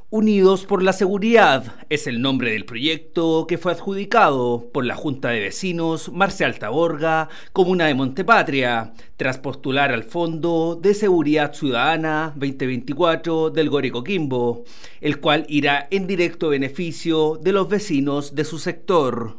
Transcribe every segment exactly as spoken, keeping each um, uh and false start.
Unidos por la Seguridad es el nombre del proyecto que fue adjudicado por la Junta de Vecinos Marcial Taborga, comuna de Montepatria, tras postular al Fondo de Seguridad Ciudadana veinte veinticuatro del Gore Coquimbo, el cual irá en directo beneficio de los vecinos de su sector.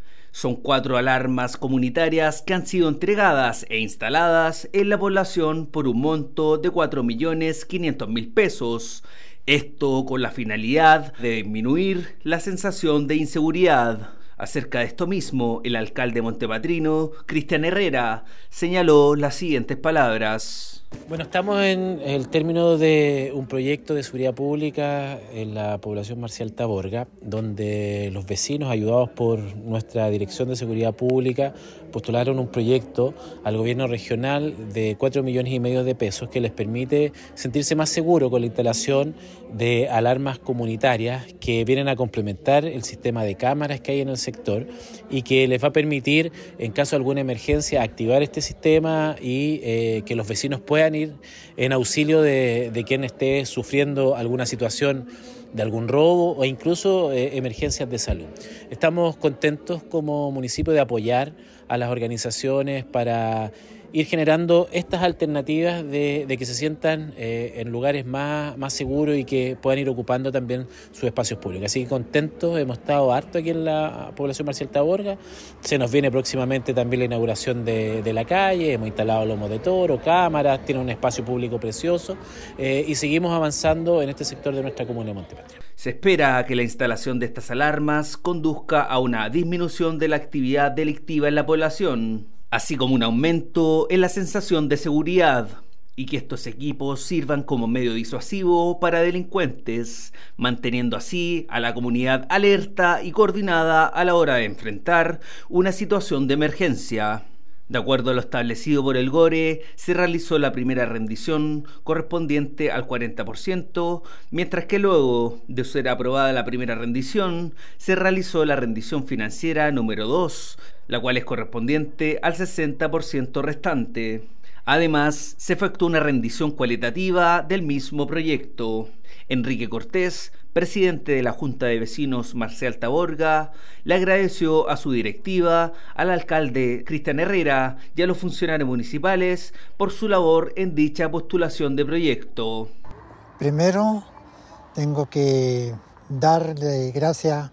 Son cuatro alarmas comunitarias que han sido entregadas e instaladas en la población por un monto de cuatro millones quinientos mil pesos. Esto con la finalidad de disminuir la sensación de inseguridad. Acerca de esto mismo, el alcalde montepatrino, Cristian Herrera, señaló las siguientes palabras. Bueno, estamos en el término de un proyecto de seguridad pública en la población Marcial Taborga, donde los vecinos, ayudados por nuestra Dirección de Seguridad Pública, postularon un proyecto al gobierno regional de cuatro millones y medio de pesos que les permite sentirse más seguros con la instalación de alarmas comunitarias que vienen a complementar el sistema de cámaras que hay en el sector y que les va a permitir, en caso de alguna emergencia, activar este sistema y eh, que los vecinos puedan ir en auxilio de, de quien esté sufriendo alguna situación de algún robo o incluso eh, emergencias de salud. Estamos contentos como municipio de apoyar a las organizaciones para ir generando estas alternativas de, de que se sientan eh, en lugares más, más seguros y que puedan ir ocupando también sus espacios públicos. Así que contentos, hemos estado harto aquí en la población Marcial Taborga. Se nos viene próximamente también la inauguración de, de la calle, hemos instalado lomos de toro, cámaras, tiene un espacio público precioso eh, y seguimos avanzando en este sector de nuestra comuna de Montepatria. Se espera que la instalación de estas alarmas conduzca a una disminución de la actividad delictiva en la población, así como un aumento en la sensación de seguridad, y que estos equipos sirvan como medio disuasivo para delincuentes, manteniendo así a la comunidad alerta y coordinada a la hora de enfrentar una situación de emergencia. De acuerdo a lo establecido por el Gore, se realizó la primera rendición correspondiente al cuarenta por ciento, mientras que luego de ser aprobada la primera rendición, se realizó la rendición financiera número dos, la cual es correspondiente al sesenta por ciento restante. Además, se efectuó una rendición cualitativa del mismo proyecto. Enrique Cortés, presidente de la Junta de Vecinos Marcial Taborga, le agradeció a su directiva, al alcalde Cristian Herrera y a los funcionarios municipales por su labor en dicha postulación de proyecto. Primero, tengo que darle gracias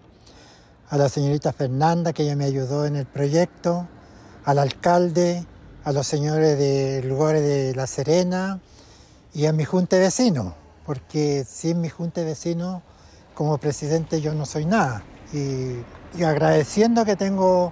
a la señorita Fernanda, que ella me ayudó en el proyecto, al alcalde, a los señores del Gore de La Serena y a mi Junta de Vecinos, porque sin mi Junta de Vecinos, como presidente, yo no soy nada. Y, y agradeciendo que tengo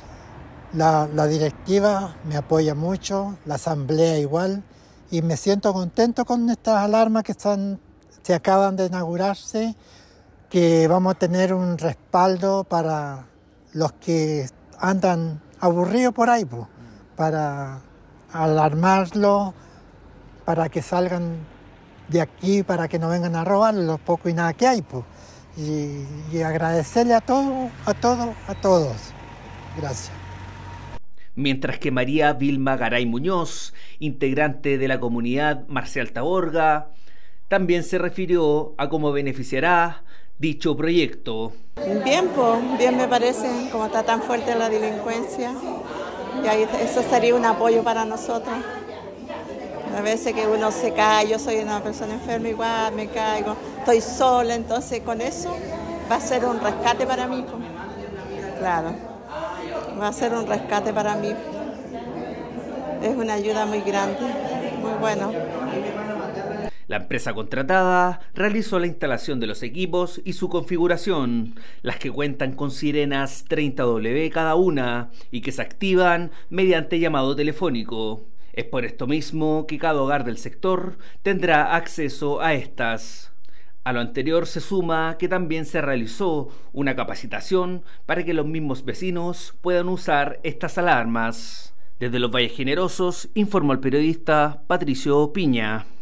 la, la directiva, me apoya mucho, la asamblea igual, y me siento contento con estas alarmas que están, se acaban de inaugurarse, que vamos a tener un respaldo para los que andan aburridos por ahí, pues, para alarmarlos, para que salgan de aquí, para que no vengan a robar lo poco y nada que hay, pues. Y, y agradecerle a todos, a todos, a todos. Gracias. Mientras que María Vilma Garay Muñoz, integrante de la comunidad Marcial Taborga, también se refirió a cómo beneficiará dicho proyecto. Bien, pues, bien me parece, como está tan fuerte la delincuencia, y ahí eso sería un apoyo para nosotros. A veces que uno se cae, yo soy una persona enferma igual, me caigo, estoy sola, entonces con eso va a ser un rescate para mí. Pues. Claro, va a ser un rescate para mí. Es una ayuda muy grande, muy bueno. La empresa contratada realizó la instalación de los equipos y su configuración, las que cuentan con sirenas treinta W cada una y que se activan mediante llamado telefónico. Es por esto mismo que cada hogar del sector tendrá acceso a estas. A lo anterior se suma que también se realizó una capacitación para que los mismos vecinos puedan usar estas alarmas. Desde los Valles Generosos informó el periodista Patricio Piña.